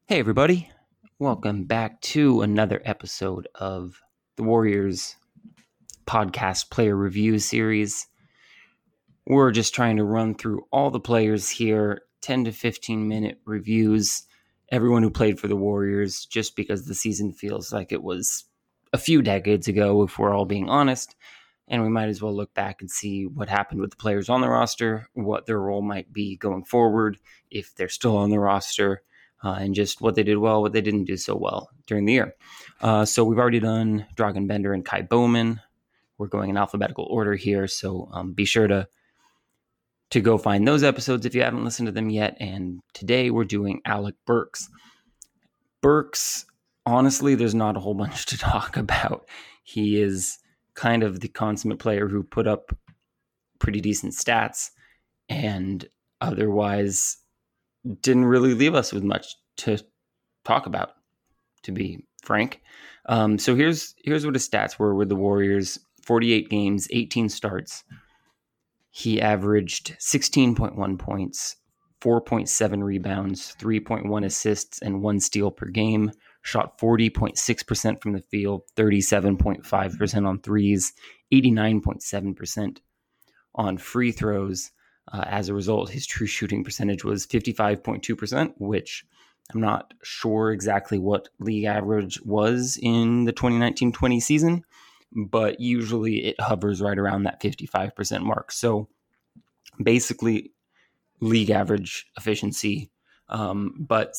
Hey, everybody. Welcome back to another episode of the Warriors podcast player review series. We're just trying to run through all the players here, 10 to 15 minute reviews, everyone who played for the Warriors, just because the season feels like it was a few decades ago, if we're all being honest. And we might as well look back and see what happened with the players on the roster, what their role might be going forward, if they're still on the roster, and just what they did well, what they didn't do so well during the year. So we've already done Dragan Bender and Kai Bowman. We're going in alphabetical order here, so be sure to go find those episodes if you haven't listened to them yet. And today we're doing Alec Burks. Burks, honestly, there's not a whole bunch to talk about. He is kind of the consummate player who put up pretty decent stats and otherwise didn't really leave us with much to talk about, to be frank. So here's what his stats were with the Warriors. 48 games, 18 starts. He averaged 16.1 points, 4.7 rebounds, 3.1 assists, and 1 steal per game. Shot 40.6% from the field, 37.5% on threes, 89.7% on free throws. As a result, his true shooting percentage was 55.2%, which I'm not sure exactly what league average was in the 2019-20 season, but usually it hovers right around that 55% mark. So basically league average efficiency, but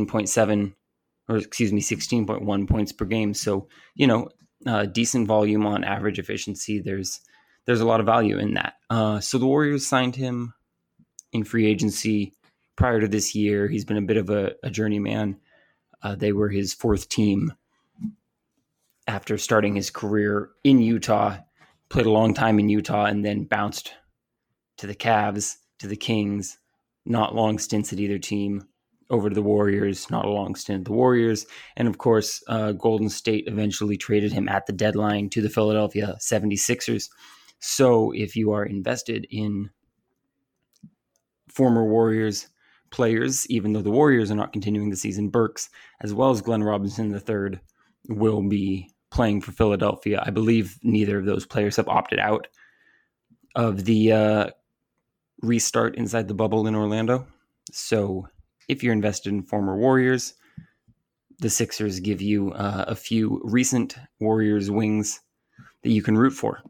16.1 points per game. So, decent volume on average efficiency. There's a lot of value in that. So the Warriors signed him in free agency prior to this year. He's been a bit of a journeyman. They were his fourth team after starting his career in Utah, played a long time in Utah, and then bounced to the Cavs, to the Kings, not long stints at either team, over to the Warriors, not a long stint at the Warriors. And of course, Golden State eventually traded him at the deadline to the Philadelphia 76ers. So if you are invested in former Warriors players, even though the Warriors are not continuing the season, Burks, as well as Glenn Robinson III, will be playing for Philadelphia. I believe neither of those players have opted out of the restart inside the bubble in Orlando. So if you're invested in former Warriors, the Sixers give you a few recent Warriors wings that you can root for.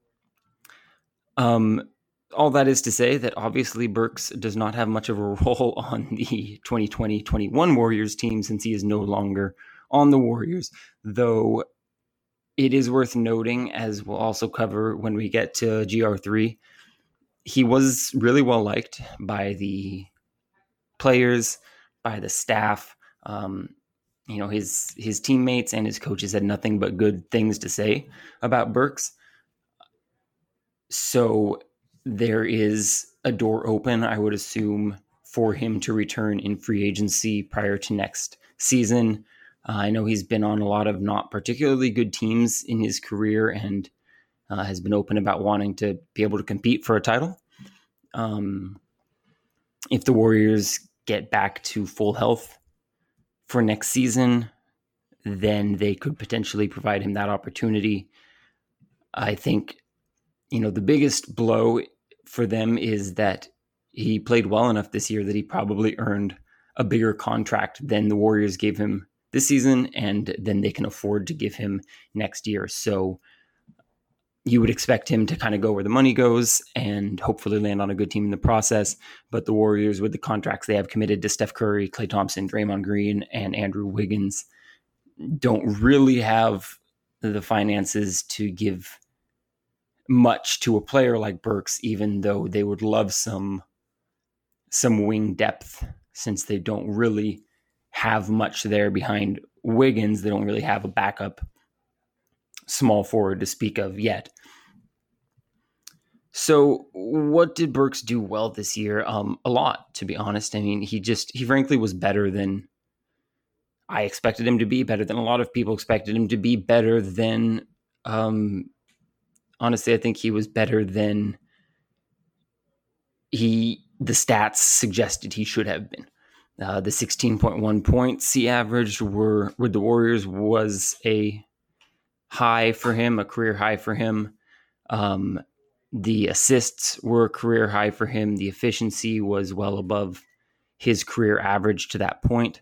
All that is to say that obviously Burks does not have much of a role on the 2020-21 Warriors team since he is no longer on the Warriors, though it is worth noting, as we'll also cover when we get to GR3, he was really well liked by the players, by the staff. His teammates and his coaches had nothing but good things to say about Burks. So there is a door open, I would assume, for him to return in free agency prior to next season. I know he's been on a lot of not particularly good teams in his career and has been open about wanting to be able to compete for a title. If the Warriors get back to full health for next season, then they could potentially provide him that opportunity. I think, the biggest blow for them is that he played well enough this year that he probably earned a bigger contract than the Warriors gave him this season, and then they can afford to give him next year. So you would expect him to kind of go where the money goes and hopefully land on a good team in the process. But the Warriors, with the contracts they have committed to Steph Curry, Klay Thompson, Draymond Green, and Andrew Wiggins, don't really have the finances to give much to a player like Burks, even though they would love some wing depth, since they don't really have much there behind Wiggins. They don't really have a backup small forward to speak of yet. So what did Burks do well this year? A lot, to be honest. I mean, he frankly was better than I expected him to be, better than a lot of people expected him to be, better than, honestly, I think he was better than the stats suggested he should have been. The 16.1 points he averaged with the Warriors was a high for him, a career high for him. The assists were a career high for him. The efficiency was well above his career average to that point.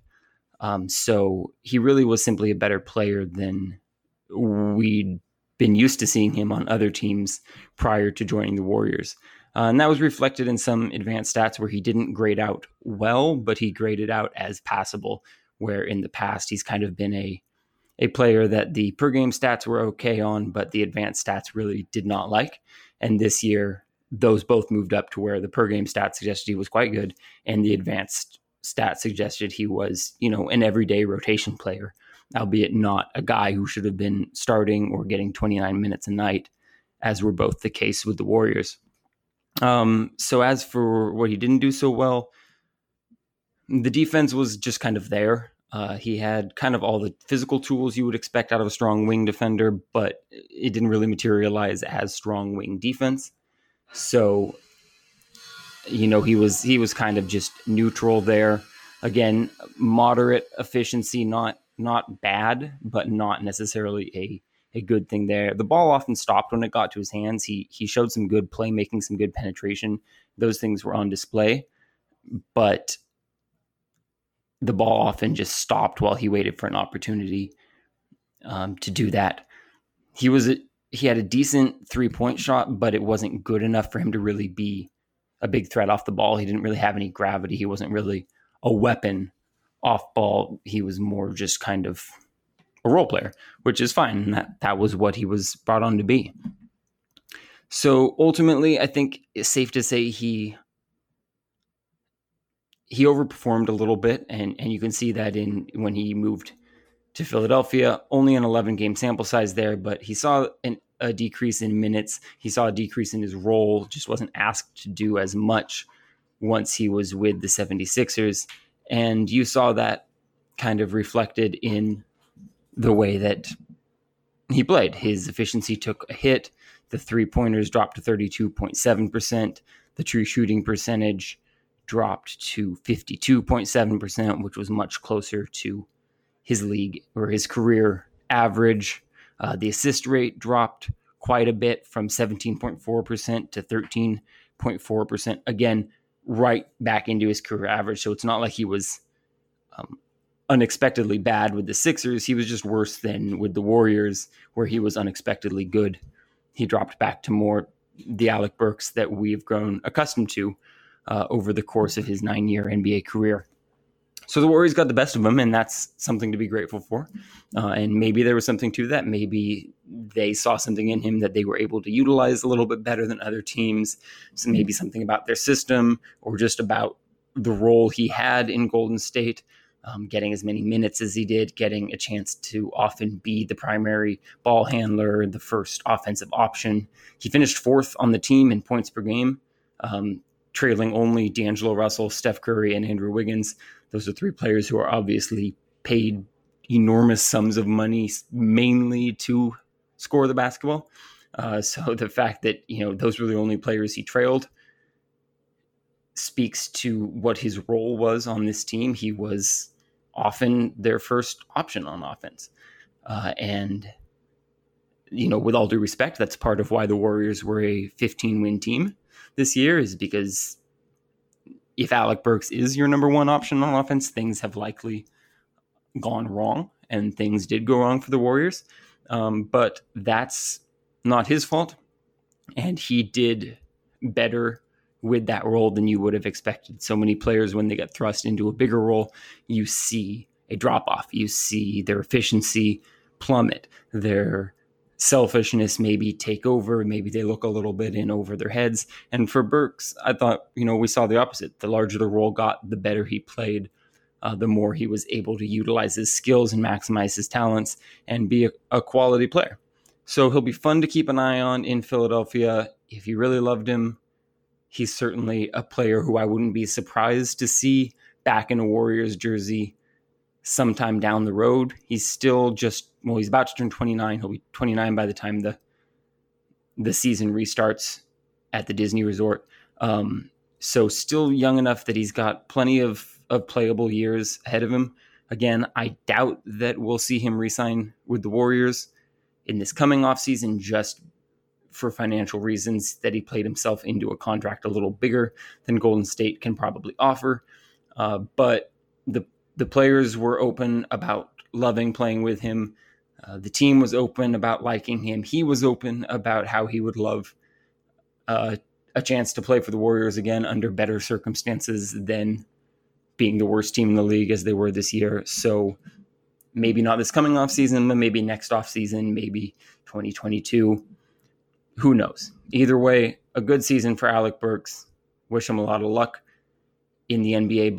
So he really was simply a better player than we'd been used to seeing him on other teams prior to joining the Warriors. And that was reflected in some advanced stats where he didn't grade out well, but he graded out as passable, where in the past he's kind of been a player that the per game stats were okay on, but the advanced stats really did not like. And this year, those both moved up to where the per game stats suggested he was quite good, and the advanced stats suggested he was, an everyday rotation player, albeit not a guy who should have been starting or getting 29 minutes a night, as were both the case with the Warriors. So as for what he didn't do so well, the defense was just kind of there. He had kind of all the physical tools you would expect out of a strong wing defender, but it didn't really materialize as strong wing defense. So, he was kind of just neutral there. Again, moderate efficiency, not bad, but not necessarily a good thing there. The ball often stopped when it got to his hands. He showed some good playmaking, some good penetration. Those things were on display, but the ball often just stopped while he waited for an opportunity to do that. He had a decent 3-point shot, but it wasn't good enough for him to really be a big threat off the ball. He didn't really have any gravity. He wasn't really a weapon off ball. He was more just kind of a role player, which is fine. And that was what he was brought on to be. So ultimately, I think it's safe to say he overperformed a little bit, and you can see that when he moved to Philadelphia, only an 11-game sample size there, but he saw a decrease in minutes. He saw a decrease in his role, just wasn't asked to do as much once he was with the 76ers. And you saw that kind of reflected in the way that he played. His efficiency took a hit. The three-pointers dropped to 32.7%. The true shooting percentage dropped to 52.7%, which was much closer to his league or his career average. The assist rate dropped quite a bit from 17.4% to 13.4%. Again, right back into his career average. So it's not like he was unexpectedly bad with the Sixers. He was just worse than with the Warriors, where he was unexpectedly good. He dropped back to more the Alec Burks that we've grown accustomed to over the course of his 9-year NBA career. So the Warriors got the best of him, and that's something to be grateful for. And maybe there was something to that. Maybe they saw something in him that they were able to utilize a little bit better than other teams. So maybe something about their system or just about the role he had in Golden State, getting as many minutes as he did, getting a chance to often be the primary ball handler, the first offensive option. He finished 4th on the team in points per game, trailing only D'Angelo Russell, Steph Curry, and Andrew Wiggins. Those are 3 players who are obviously paid enormous sums of money, mainly to score the basketball. So the fact that, those were the only players he trailed speaks to what his role was on this team. He was often their first option on offense. And with all due respect, that's part of why the Warriors were a 15-win team this year, is because if Alec Burks is your number one option on offense, things have likely gone wrong, and things did go wrong for the Warriors. But that's not his fault. And he did better with that role than you would have expected. So many players, when they get thrust into a bigger role, you see a drop-off. You see their efficiency plummet, their selfishness maybe take over. Maybe they look a little bit in over their heads. And for Burks, I thought, we saw the opposite. The larger the role got, the better he played, the more he was able to utilize his skills and maximize his talents and be a quality player. So he'll be fun to keep an eye on in Philadelphia. If you really loved him, he's certainly a player who I wouldn't be surprised to see back in a Warriors jersey sometime down the road. He's still he's about to turn 29. He'll be 29 by the time the season restarts at the Disney Resort. So still young enough that he's got plenty of of playable years ahead of him. Again, I doubt that we'll see him re-sign with the Warriors in this coming offseason just for financial reasons, that he played himself into a contract a little bigger than Golden State can probably offer. But the players were open about loving playing with him. The team was open about liking him. He was open about how he would love a chance to play for the Warriors again under better circumstances than being the worst team in the league as they were this year. So maybe not this coming offseason, but maybe next offseason, maybe 2022. Who knows? Either way, a good season for Alec Burks. Wish him a lot of luck in the NBA